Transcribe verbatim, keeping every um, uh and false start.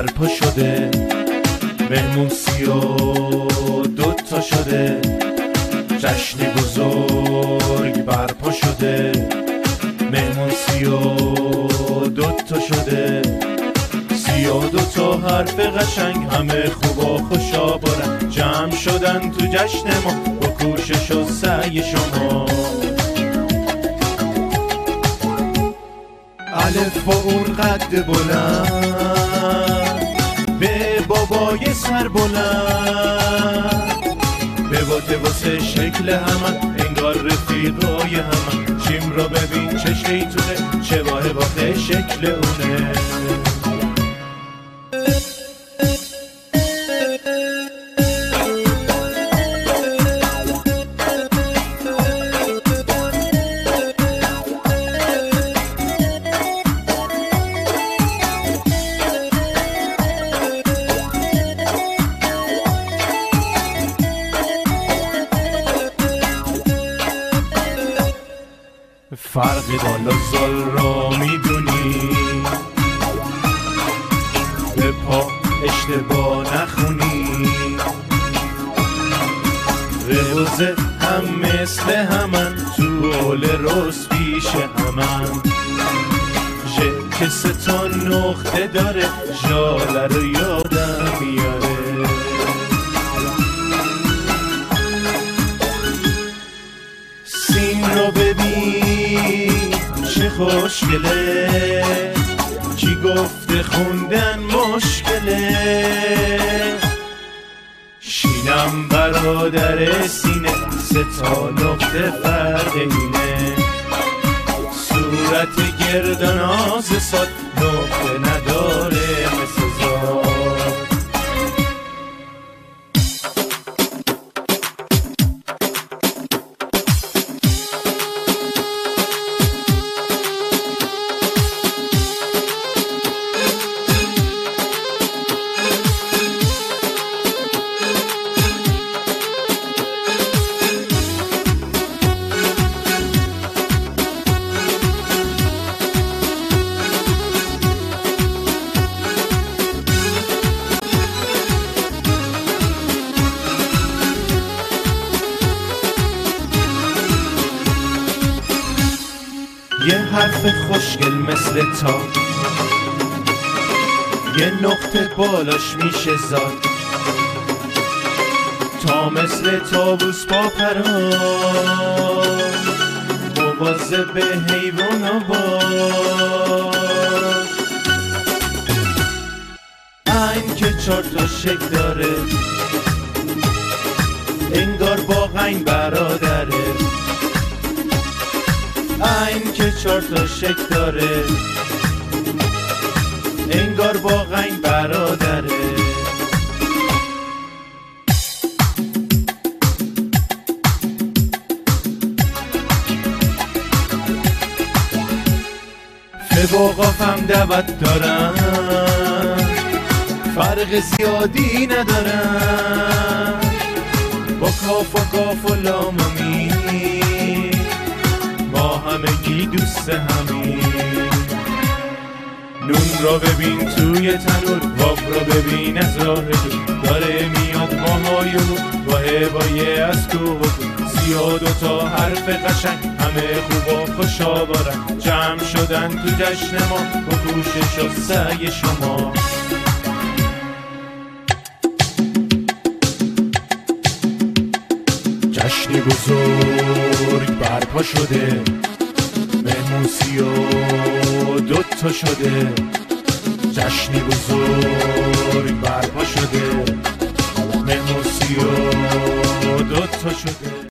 برپا شده، مهمون سی و دوتا شده، جشن بزرگ برپا شده، مهمون سی و دوتا شده، سی و دوتا حرف قشنگ همه خوب و خوشا بارن جمع شدن تو جشن ما با کوشش و سعی شما. الف با اون قد بلند به بابای سر بلند، به واته واسه شکل همن انگار رفیقای همن، شیم را ببین چه شیطونه چه واه واته شکل اونه. فرق بالا زال را میدونی، به پا اشتباه نخونی، روزه هم مثل همن تو اول روز پیش همن، ژ که سه تا نقطه داره ژاله رو یادم میاره. سین رو ببین چه خوشگله، کی گفته خوندن مشکله، شینم برادر سینه سه تا نقطه فرق اینه، صورت گردناز ساد نقطه نداره مثل زاد. یه حرف خوشگل مثل تا، یه نقطه بالاش میشه زاد، تا مثل تابوس با پران مواظب به حیوانا باش. این که چار تا شکل داره انگار با غین برادره، این که چار تا شکل داره انگار با غین برادره. فباقافم دعوت دارم فرق زیادی ندارم، با کاف و کاف و لاممی ما همگی دوست همین. نون را ببین توی تنور، واب را ببین از راه دور، داره میاد ماهای رو با هوای از کوه و دور، زیاد و تا حرف قشنگ همه خوب و خوشا بارن جمع شدن تو جشن ما با کوشش و سعی شما. جشن بزرگ برپا شده، مهمون سی و دوتا شده، جشن بزرگ برپا شده، مهمون سی و دوتا شده.